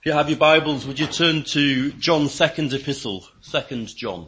If you have your Bibles, would you turn to John's second epistle, 2 John.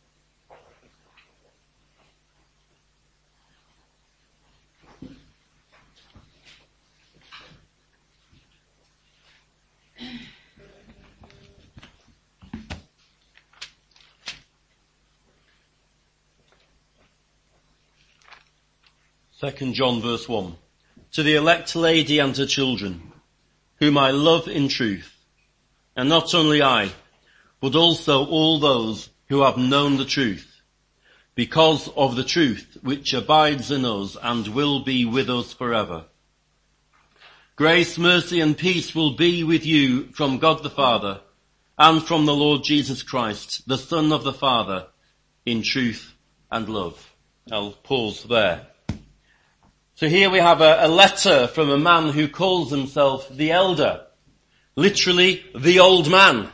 Second John verse 1. To the elect lady and her children, whom I love in truth, and not only I, but also all those who have known the truth, because of the truth which abides in us and will be with us forever. Grace, mercy and peace will be with you from God the Father and from the Lord Jesus Christ, the Son of the Father, in truth and love. I'll pause there. So here we have a letter from a man who calls himself the elder. Literally, the old man.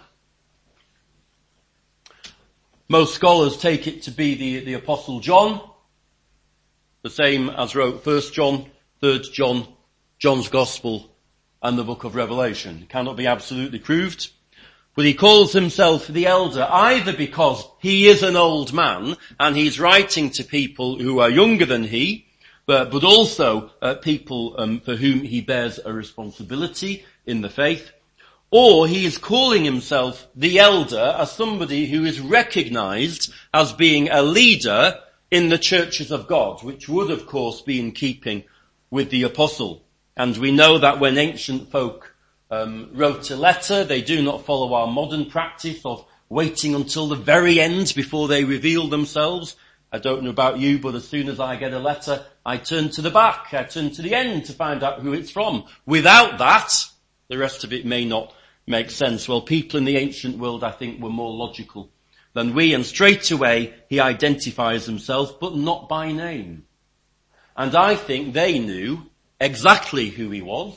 Most scholars take it to be the Apostle John, the same as wrote 1 John, 3 John, John's Gospel, and the book of Revelation. It cannot be absolutely proved. But he calls himself the elder, either because he is an old man, and he's writing to people who are younger than he, but also people for whom he bears a responsibility in the faith, or he is calling himself the elder as somebody who is recognized as being a leader in the churches of God, which would of course be in keeping with the apostle. And we know that when ancient folk wrote a letter, they do not follow our modern practice of waiting until the very end before they reveal themselves. I don't know about you, but as soon as I get a letter, I turn to the back, I turn to the end to find out who it's from. Without that, the rest of it may not make sense. Well, people in the ancient world, I think, were more logical than we, and straight away he identifies himself, but not by name. And I think they knew exactly who he was.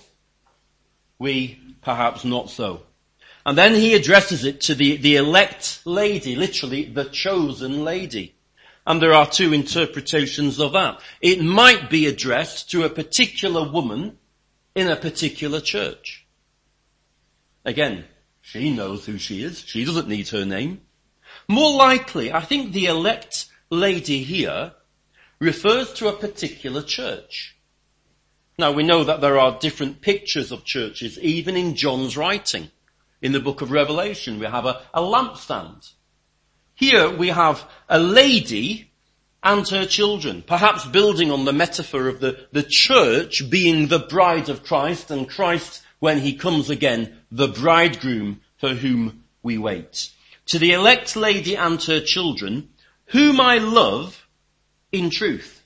We, perhaps not so. And then he addresses it to the elect lady, literally the chosen lady. And there are two interpretations of that. It might be addressed to a particular woman in a particular church. Again, she knows who she is. She doesn't need her name. More likely, I think the elect lady here refers to a particular church. Now, we know that there are different pictures of churches, even in John's writing. In the book of Revelation, we have a lampstand. Here we have a lady and her children, perhaps building on the metaphor of the church being the bride of Christ, and Christ, when he comes again, the bridegroom for whom we wait. To the elect lady and her children, whom I love in truth.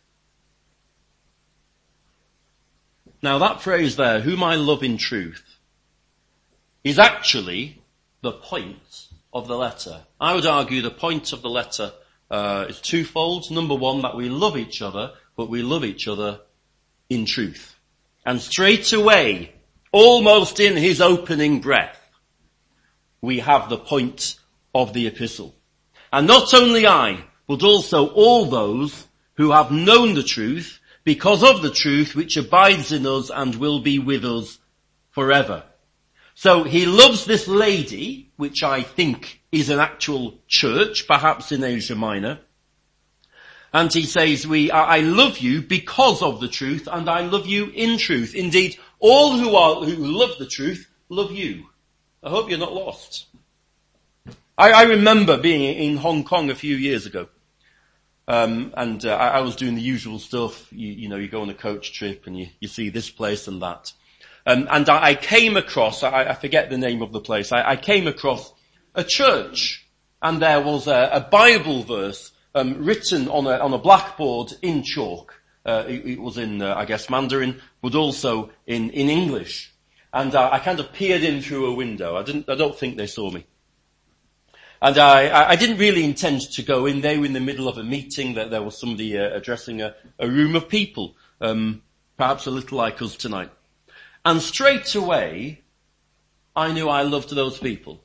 Now that phrase there, whom I love in truth, is actually the point of the letter. I would argue the point of the letter is twofold. Number one, that we love each other, but we love each other in truth. And straight away, almost in his opening breath, we have the point of the epistle. And not only I, but also all those who have known the truth, because of the truth which abides in us and will be with us forever. So he loves this lady, which I think is an actual church, perhaps in Asia Minor. And he says, I love you because of the truth, and I love you in truth. Indeed, all who love the truth love you. I hope you're not lost. I remember being in Hong Kong a few years ago. I was doing the usual stuff. You go on a coach trip and you see this place and that. And I came across, I forget the name of the place, I came across a church, and there was a Bible verse written on a blackboard in chalk. It was in, I guess, Mandarin, but also in English. And I kind of peered in through a window. I don't think they saw me. And I didn't really intend to go in. They were in the middle of a meeting. That there was somebody addressing a room of people, perhaps a little like us tonight. And straight away, I knew I loved those people.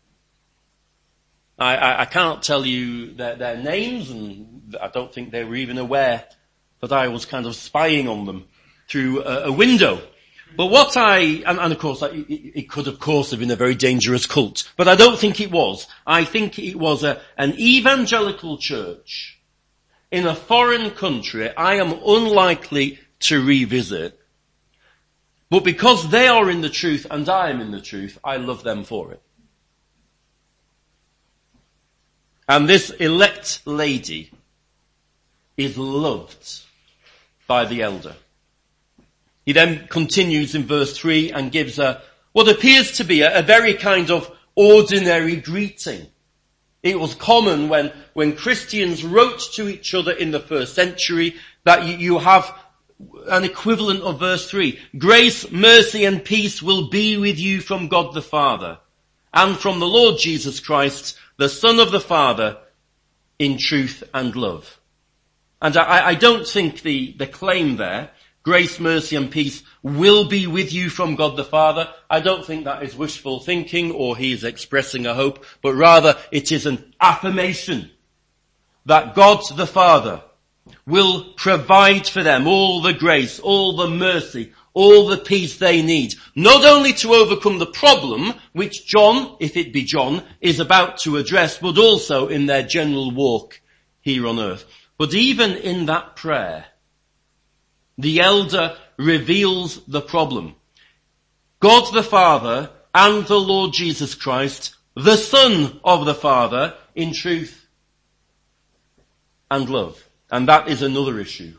I can't tell you their names, and I don't think they were even aware that I was kind of spying on them through a window. But and of course, it could of course have been a very dangerous cult, but I don't think it was. I think it was an evangelical church in a foreign country I am unlikely to revisit. But because they are in the truth and I am in the truth, I love them for it. And this elect lady is loved by the elder. He then continues in verse 3 and gives what appears to be a very kind of ordinary greeting. It was common when Christians wrote to each other in the first century that you have an equivalent of verse 3. Grace, mercy and peace will be with you from God the Father and from the Lord Jesus Christ, the Son of the Father, in truth and love. And I don't think the claim there, grace, mercy and peace will be with you from God the Father, I don't think that is wishful thinking or he is expressing a hope, but rather it is an affirmation that God the Father will provide for them all the grace, all the mercy, all the peace they need, not only to overcome the problem which John, if it be John, is about to address, but also in their general walk here on earth. But even in that prayer, the elder reveals the problem. God the Father and the Lord Jesus Christ, the Son of the Father, in truth and love. And that is another issue.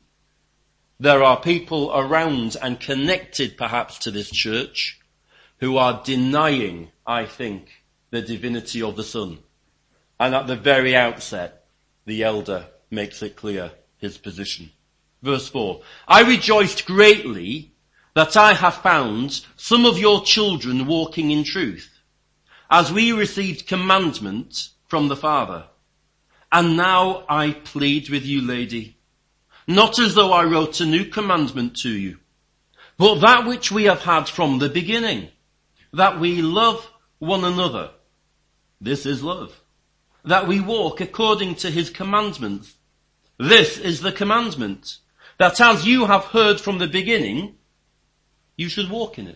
There are people around and connected perhaps to this church who are denying, I think, the divinity of the Son. And at the very outset, the elder makes it clear his position. Verse 4, I rejoiced greatly that I have found some of your children walking in truth, as we received commandment from the Father. And now I plead with you, lady, not as though I wrote a new commandment to you, but that which we have had from the beginning, that we love one another. This is love. That we walk according to his commandments. This is the commandment, that as you have heard from the beginning, you should walk in it.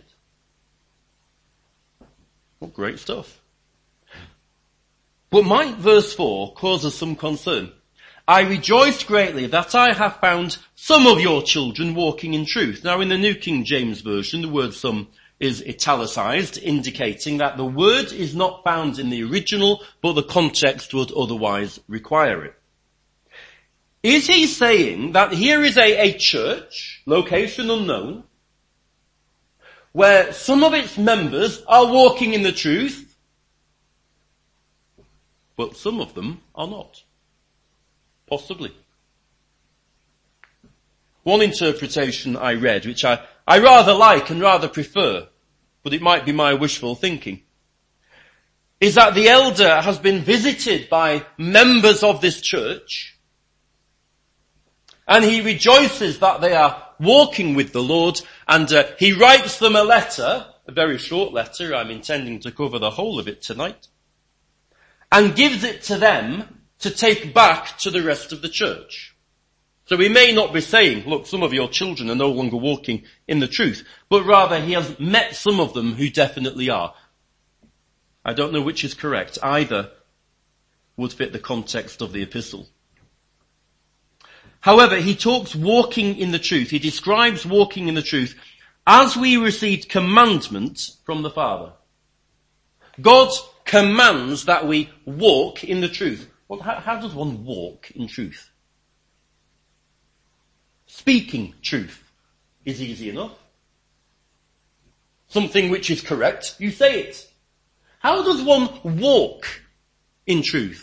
What great stuff. But my verse 4 causes some concern. I rejoiced greatly that I have found some of your children walking in truth. Now in the New King James Version, the word some is italicized, indicating that the word is not found in the original, but the context would otherwise require it. Is he saying that here is a church, location unknown, where some of its members are walking in the truth, but some of them are not? Possibly. One interpretation I read, which I rather like and rather prefer, but it might be my wishful thinking, is that the elder has been visited by members of this church, and he rejoices that they are walking with the Lord, and he writes them a letter, a very short letter, I'm intending to cover the whole of it tonight, and gives it to them to take back to the rest of the church. So he may not be saying, look, some of your children are no longer walking in the truth, but rather he has met some of them who definitely are. I don't know which is correct. Either would fit the context of the epistle. However, he talks walking in the truth. He describes walking in the truth as we received commandments from the Father. God commands that we walk in the truth. Well, how does one walk in truth? Speaking truth is easy enough. Something which is correct, you say it. How does one walk in truth?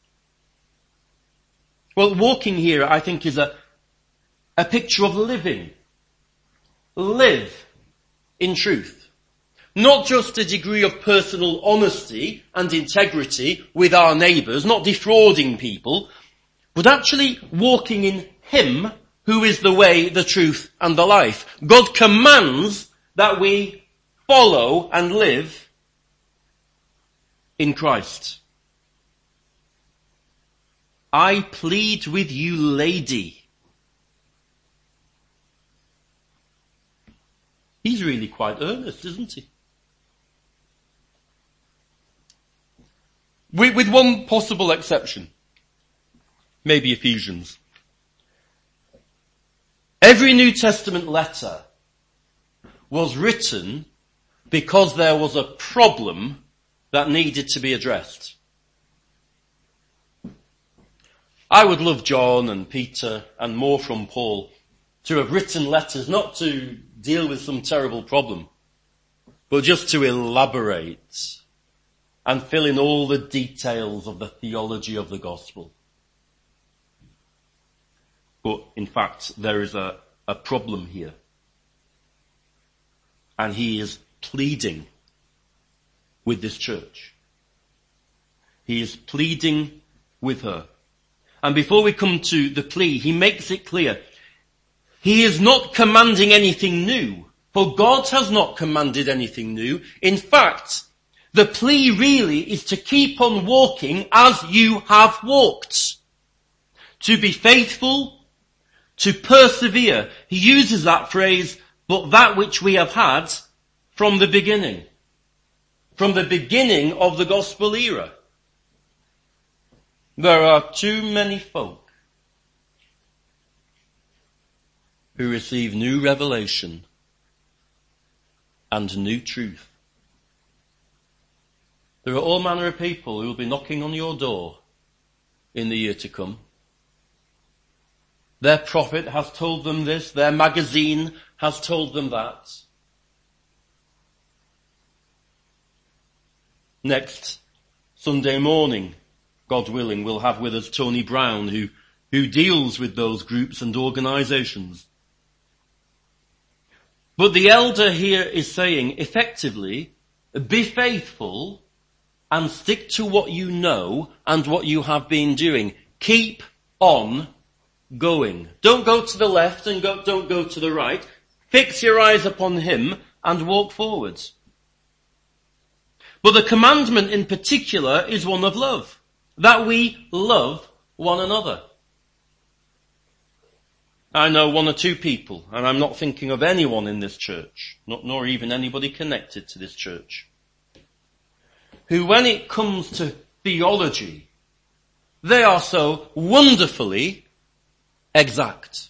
Well, walking here, I think, is a picture of living. Live in truth. Not just a degree of personal honesty and integrity with our neighbours, not defrauding people, but actually walking in him who is the way, the truth and the life. God commands that we follow and live in Christ. I plead with you, lady. He's really quite earnest, isn't he? With one possible exception. Maybe Ephesians. Every New Testament letter was written because there was a problem that needed to be addressed. I would love John and Peter and more from Paul to have written letters not to deal with some terrible problem, but just to elaborate and fill in all the details of the theology of the gospel. But in fact, there is a problem here. And he is pleading with this church. He is pleading with her. And before we come to the plea, he makes it clear. He is not commanding anything new, for God has not commanded anything new. In fact, the plea really is to keep on walking as you have walked. To be faithful, to persevere. He uses that phrase, but that which we have had from the beginning. From the beginning of the gospel era. There are too many folk who receive new revelation and new truth. There are all manner of people who will be knocking on your door in the year to come. Their prophet has told them this, their magazine has told them that. Next Sunday morning, God willing, we'll have with us Tony Brown, who deals with those groups and organisations. But the elder here is saying, effectively, be faithful and stick to what you know and what you have been doing. Keep on going. Don't go to the left and don't go to the right. Fix your eyes upon him and walk forwards. But the commandment in particular is one of love. That we love one another. I know one or two people, and I'm not thinking of anyone in this church, nor even anybody connected to this church, who when it comes to theology, they are so wonderfully exact.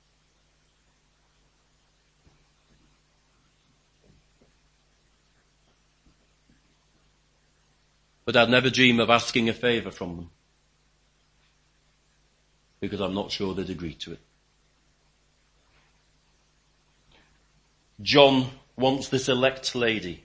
But I'd never dream of asking a favour from them, because I'm not sure they'd agree to it. John wants this elect lady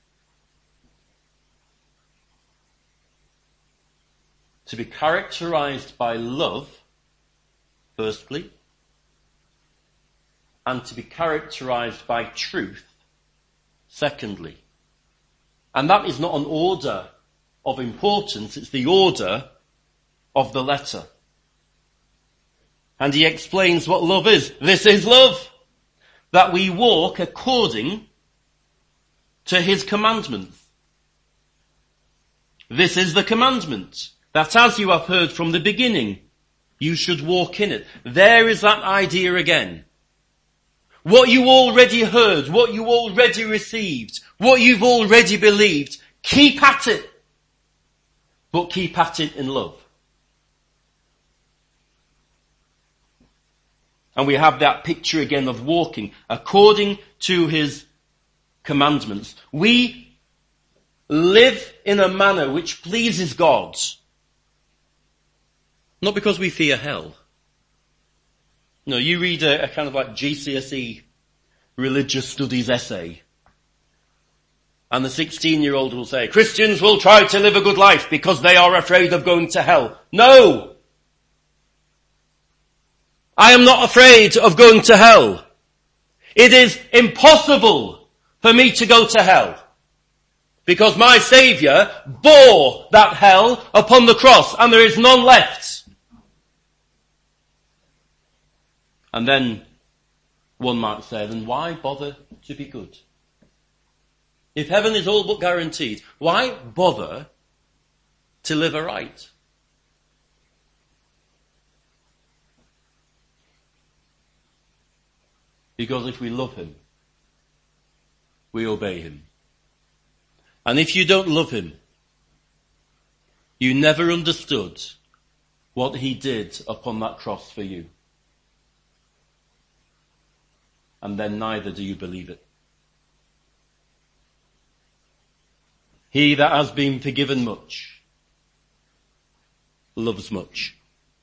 to be characterised by love, firstly, and to be characterised by truth, secondly. And that is not an order of importance, it's the order of the letter. And he explains what love is. This is love, that we walk according to his commandments. This is the commandment, that as you have heard from the beginning, you should walk in it. There is that idea again. What you already heard, what you already received, what you've already believed, keep at it. But keep at it in love. And we have that picture again of walking according to his commandments. We live in a manner which pleases God. Not because we fear hell. No, you read a kind of like GCSE religious studies essay, and the 16-year-old will say, Christians will try to live a good life because they are afraid of going to hell. No! I am not afraid of going to hell. It is impossible for me to go to hell, because my Saviour bore that hell upon the cross and there is none left. And then one might say, then why bother to be good? If heaven is all but guaranteed, why bother to live aright? Because if we love him, we obey him. And if you don't love him, you never understood what he did upon that cross for you. And then neither do you believe it. He that has been forgiven much loves much.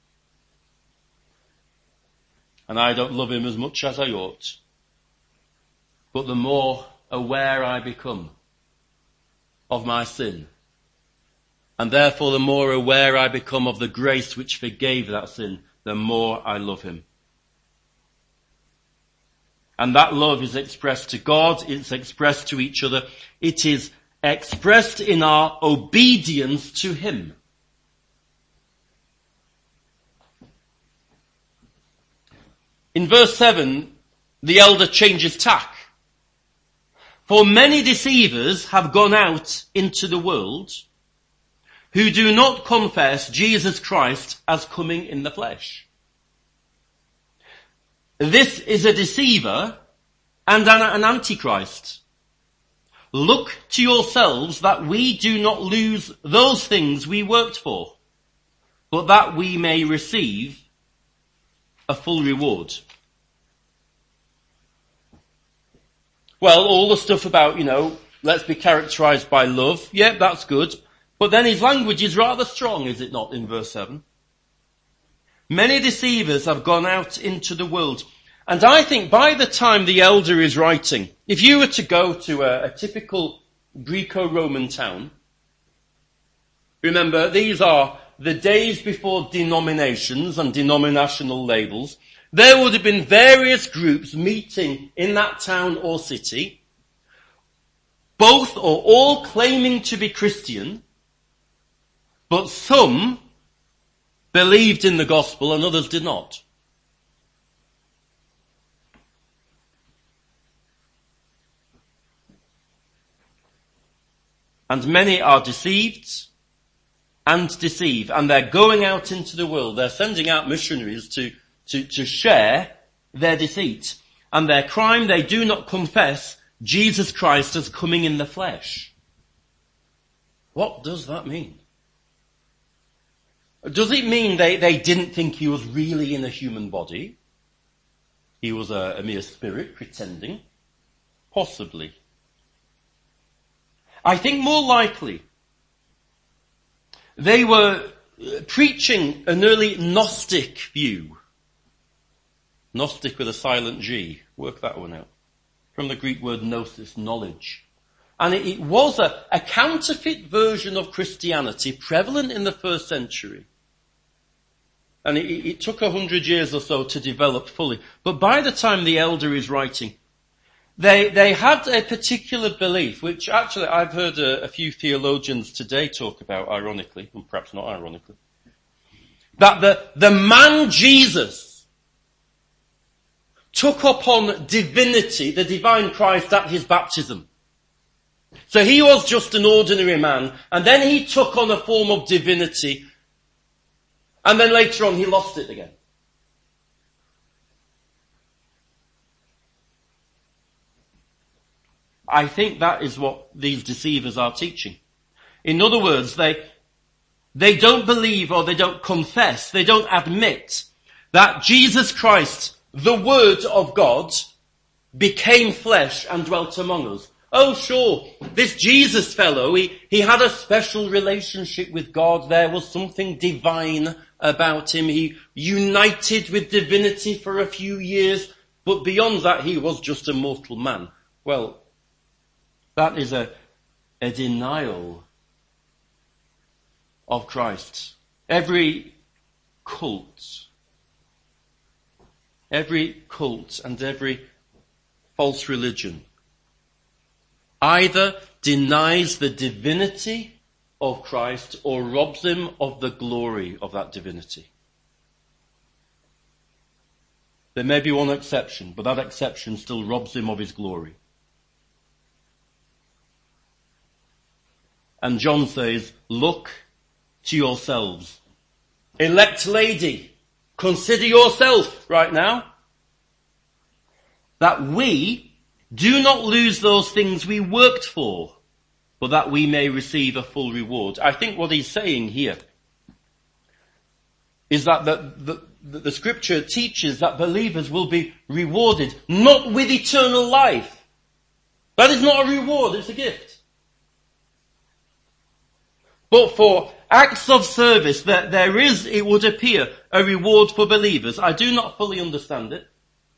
And I don't love him as much as I ought. But the more aware I become of my sin, and therefore the more aware I become of the grace which forgave that sin, the more I love him. And that love is expressed to God, it's expressed to each other, it is expressed in our obedience to him. In verse 7, the elder changes tack. For many deceivers have gone out into the world who do not confess Jesus Christ as coming in the flesh. This is a deceiver and an antichrist. Look to yourselves that we do not lose those things we worked for, but that we may receive a full reward. Well, all the stuff about, let's be characterized by love. Yeah, that's good. But then his language is rather strong, is it not, in verse 7? Many deceivers have gone out into the world. And I think by the time the elder is writing, if you were to go to a typical Greco-Roman town, remember, these are the days before denominations and denominational labels. There would have been various groups meeting in that town or city, both or all claiming to be Christian, but some believed in the gospel and others did not. And many are deceived and deceive, and they're going out into the world. They're sending out missionaries to share their deceit. And their crime, they do not confess Jesus Christ as coming in the flesh. What does that mean? Does it mean they didn't think he was really in a human body? He was a mere spirit pretending? Possibly. I think more likely they were preaching an early Gnostic view. Gnostic with a silent G. Work that one out. From the Greek word gnosis, knowledge. And it was a counterfeit version of Christianity prevalent in the first century. And it took 100 years or so to develop fully. But by the time the elder is writing, they had a particular belief, which actually I've heard a few theologians today talk about, ironically, and perhaps not ironically, that the man Jesus took upon divinity, the divine Christ, at his baptism. So he was just an ordinary man, and then he took on a form of divinity, and then later on he lost it again. I think that is what these deceivers are teaching. In other words, they don't believe or they don't confess, they don't admit that Jesus Christ, the Word of God, became flesh and dwelt among us. Oh sure, this Jesus fellow, he had a special relationship with God. There was something divine about him. He united with divinity for a few years, but beyond that he was just a mortal man. Well, that is a denial of Christ. Every cult and every false religion either denies the divinity of Christ or robs him of the glory of that divinity. There may be one exception, but that exception still robs him of his glory. And John says, look to yourselves. Elect lady, consider yourself right now that we Do not lose those things we worked for, but that we may receive a full reward. I think what he's saying here is that the scripture teaches that believers will be rewarded, not with eternal life. That is not a reward, it's a gift. But for acts of service, that there is, it would appear, a reward for believers. I do not fully understand it.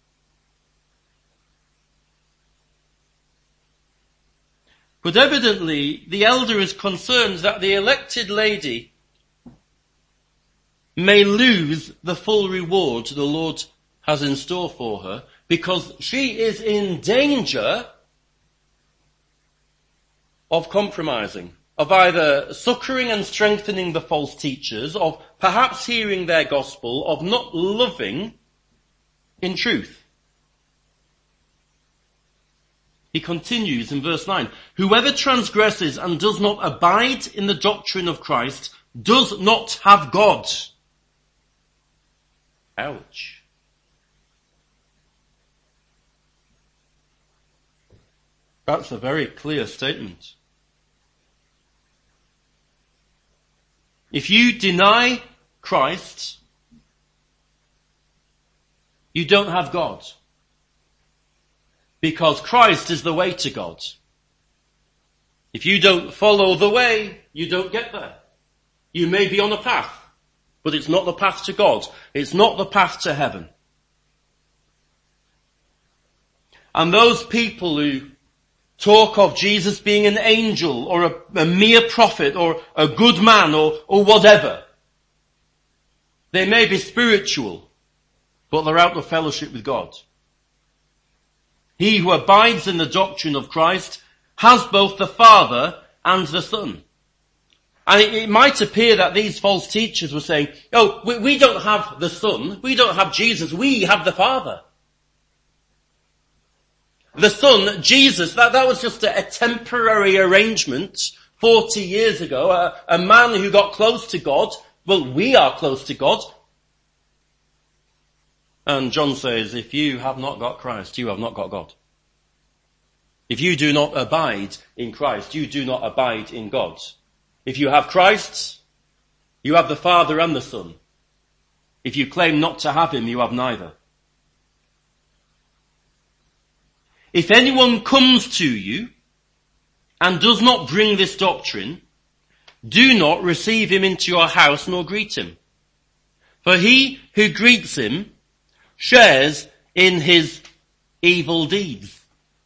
But evidently, the elder is concerned that the elected lady may lose the full reward the Lord has in store for her, because she is in danger of compromising, of either succouring and strengthening the false teachers, of perhaps hearing their gospel, of not loving in truth. He continues in verse 9, whoever transgresses and does not abide in the doctrine of Christ does not have God. Ouch. That's a very clear statement. If you deny Christ, you don't have God. Because Christ is the way to God. If you don't follow the way, you don't get there. You may be on a path, but it's not the path to God. It's not the path to heaven. And those people who talk of Jesus being an angel or a mere prophet or a good man or whatever, they may be spiritual, but they're out of fellowship with God. He who abides in the doctrine of Christ has both the Father and the Son. And it might appear that these false teachers were saying, oh, we don't have the Son, we don't have Jesus, we have the Father. The Son, Jesus, that was just a temporary arrangement 40 years ago, a man who got close to God. Well, we are close to God. And John says, if you have not got Christ, you have not got God. If you do not abide in Christ, you do not abide in God. If you have Christ, you have the Father and the Son. If you claim not to have him, you have neither. If anyone comes to you and does not bring this doctrine, do not receive him into your house nor greet him. For he who greets him shares in his evil deeds.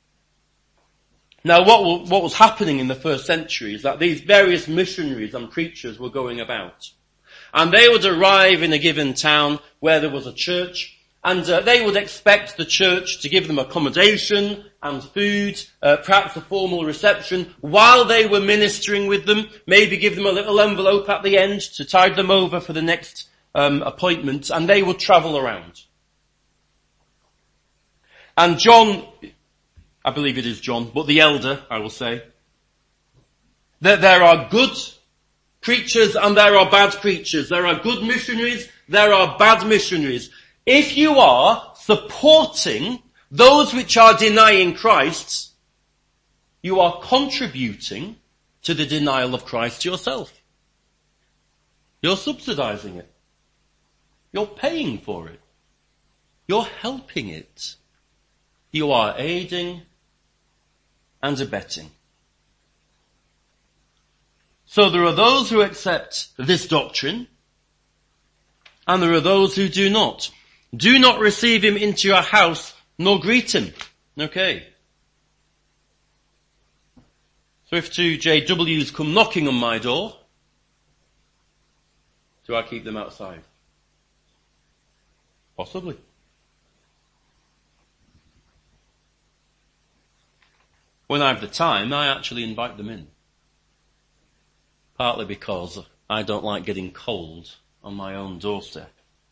Now what was happening in the first century is that these various missionaries and preachers were going about. And they would arrive in a given town where there was a church, and they would expect the church to give them accommodation and food, perhaps a formal reception, while they were ministering with them, maybe give them a little envelope at the end to tide them over for the next appointment, and they would travel around. And John, I believe it is John, but the elder, I will say, that there are good preachers and there are bad preachers. There are good missionaries, there are bad missionaries. If you are supporting those which are denying Christ, you are contributing to the denial of Christ yourself. You're subsidizing it. You're paying for it. You're helping it. You are aiding and abetting. So there are those who accept this doctrine, and there are those who do not. Do not receive him into your house, nor greet him. Okay. So if two JWs come knocking on my door, do I keep them outside? Possibly. When I have the time, I actually invite them in. Partly because I don't like getting cold on my own doorstep.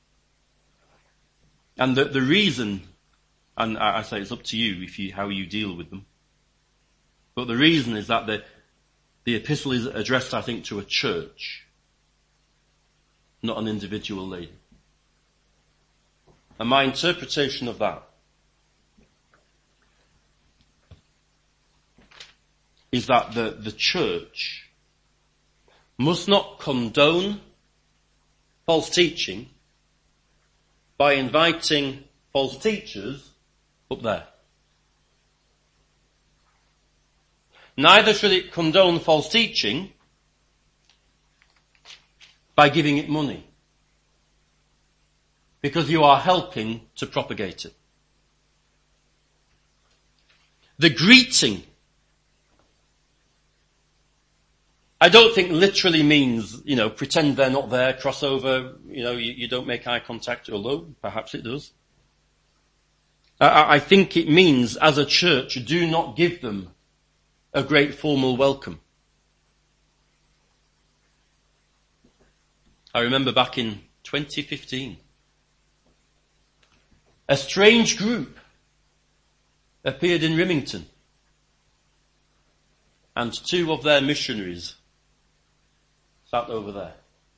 And the reason, and I say it's up to you how you deal with them, but the reason is that the epistle is addressed, I think, to a church, not an individual lady. And my interpretation of that is that the church must not condone false teaching by inviting false teachers up there. Neither should it condone false teaching by giving it money, because you are helping to propagate it. The greeting, I don't think literally means, pretend they're not there, cross over, you don't make eye contact, although perhaps it does. I think it means, as a church, do not give them a great formal welcome. I remember back in 2015, a strange group appeared in Rimington, and 2 of their missionaries sat over there.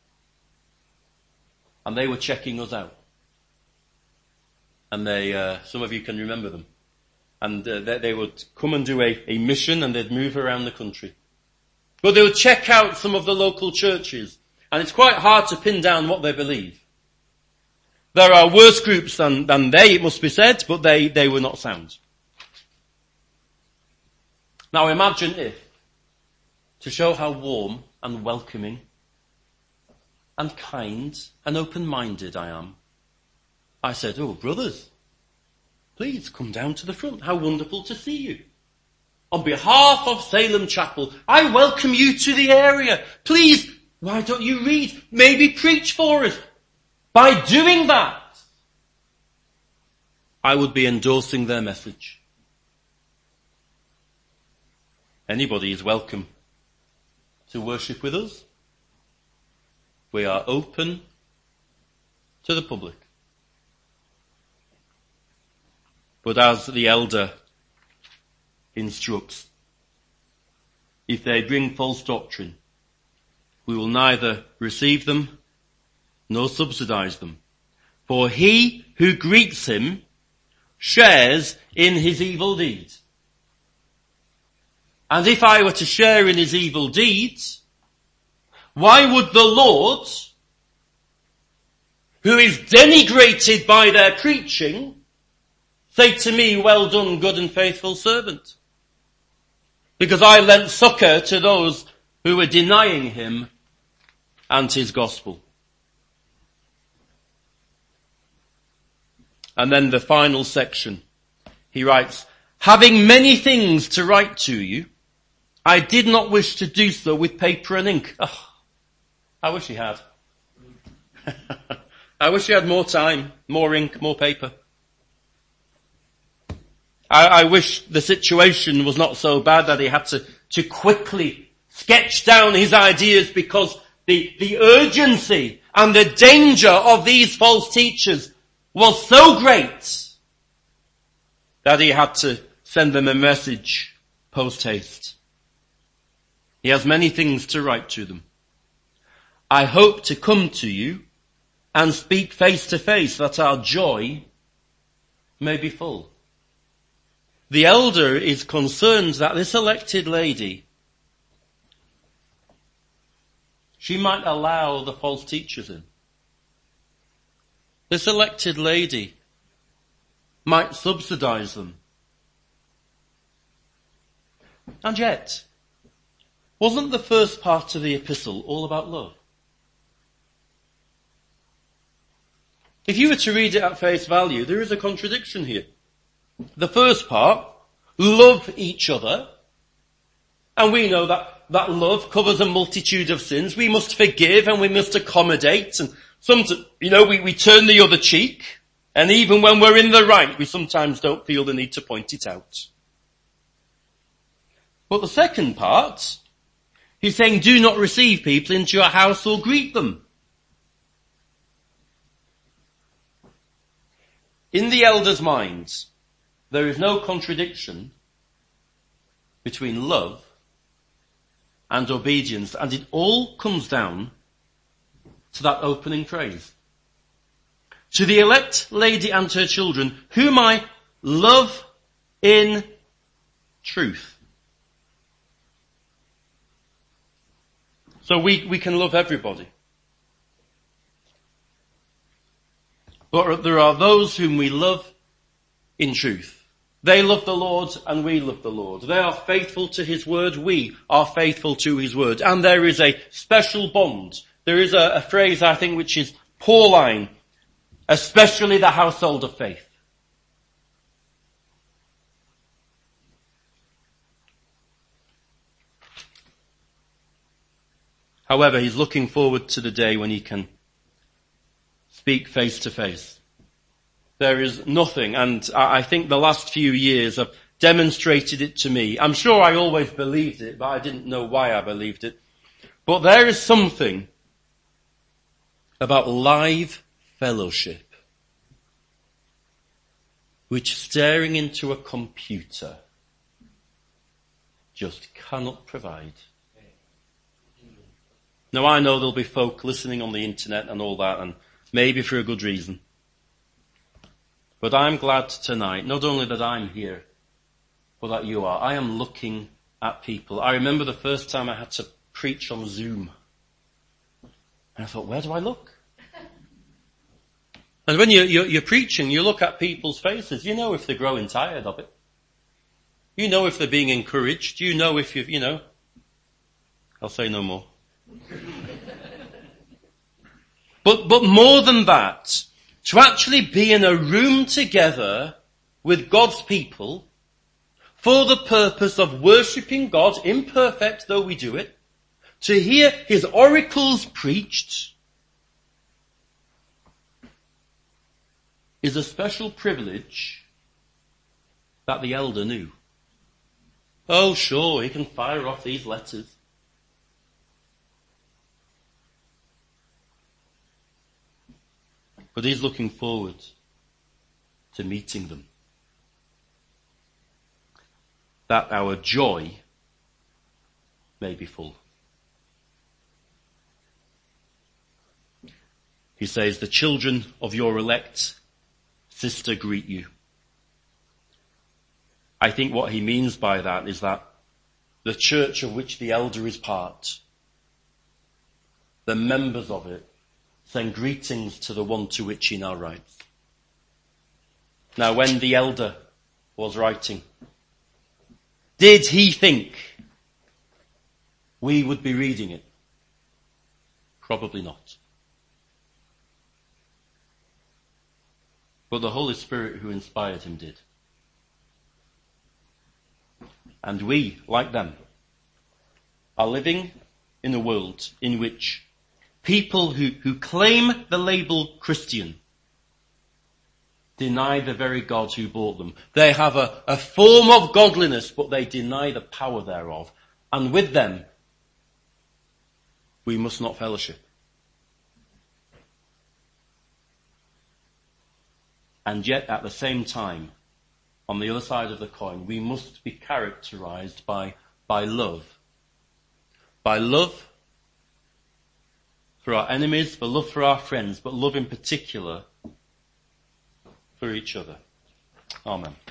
And they were checking us out. And they, some of you can remember them. And they would come and do a mission, and they'd move around the country. But they would check out some of the local churches, and it's quite hard to pin down what they believe. There are worse groups than they, it must be said, but they were not sound. Now imagine if, to show how warm and welcoming and kind and open-minded I am, I said, "Oh, brothers, please come down to the front. How wonderful to see you. On behalf of Salem Chapel, I welcome you to the area. Please, why don't you read? Maybe preach for us." By doing that, I would be endorsing their message. Anybody is welcome to worship with us. We are open to the public. But as the elder instructs, if they bring false doctrine, we will neither receive them nor subsidize them. For he who greets him shares in his evil deeds. And if I were to share in his evil deeds, why would the Lord, who is denigrated by their preaching, say to me, "Well done, good and faithful servant"? Because I lent succor to those who were denying him and his gospel. And then the final section, he writes, "Having many things to write to you, I did not wish to do so with paper and ink." Oh, I wish he had. I wish he had more time, more ink, more paper. I wish the situation was not so bad that he had to quickly sketch down his ideas, because the urgency and the danger of these false teachers was so great that he had to send them a message post-haste. He has many things to write to them. "I hope to come to you and speak face to face, that our joy may be full." The elder is concerned that this elected lady, she might allow the false teachers in. This elected lady might subsidize them. And yet, wasn't the first part of the epistle all about love? If you were to read it at face value, there is a contradiction here. The first part, love each other. And we know that love covers a multitude of sins. We must forgive and we must accommodate. And we turn the other cheek. And even when we're in the right, we sometimes don't feel the need to point it out. But the second part, he's saying, do not receive people into your house or greet them. In the elders' minds, there is no contradiction between love and obedience, and it all comes down to that opening phrase. To the elect lady and her children, whom I love in truth. So we can love everybody. But there are those whom we love in truth. They love the Lord and we love the Lord. They are faithful to his word. We are faithful to his word. And there is a special bond. There is a phrase, I think, which is Pauline, especially the household of faith. However, he's looking forward to the day when he can speak face to face. There is nothing, and I think the last few years have demonstrated it to me. I'm sure I always believed it, but I didn't know why I believed it. But there is something about live fellowship which staring into a computer just cannot provide. Now I know there'll be folk listening on the internet and all that, and maybe for a good reason. But I'm glad tonight, not only that I'm here, but that you are. I am looking at people. I remember the first time I had to preach on Zoom. And I thought, where do I look? And when you're preaching, you look at people's faces. You know if they're growing tired of it. You know if they're being encouraged. You know if I'll say no more. But more than that, to actually be in a room together with God's people for the purpose of worshipping God, imperfect though we do it, to hear his oracles preached, is a special privilege that the elder knew. Oh, sure, he can fire off these letters. But he's looking forward to meeting them. That our joy may be full. He says, the children of your elect sister greet you. I think what he means by that is that the church of which the elder is part, the members of it, send greetings to the one to which he now writes. Now, when the elder was writing, did he think we would be reading it? Probably not. But the Holy Spirit who inspired him did. And we, like them, are living in a world in which people who claim the label Christian deny the very God who bought them. They have a form of godliness, but they deny the power thereof. And with them, we must not fellowship. And yet, at the same time, on the other side of the coin, we must be characterized by love. By love for our enemies, for love for our friends, but love in particular for each other. Amen.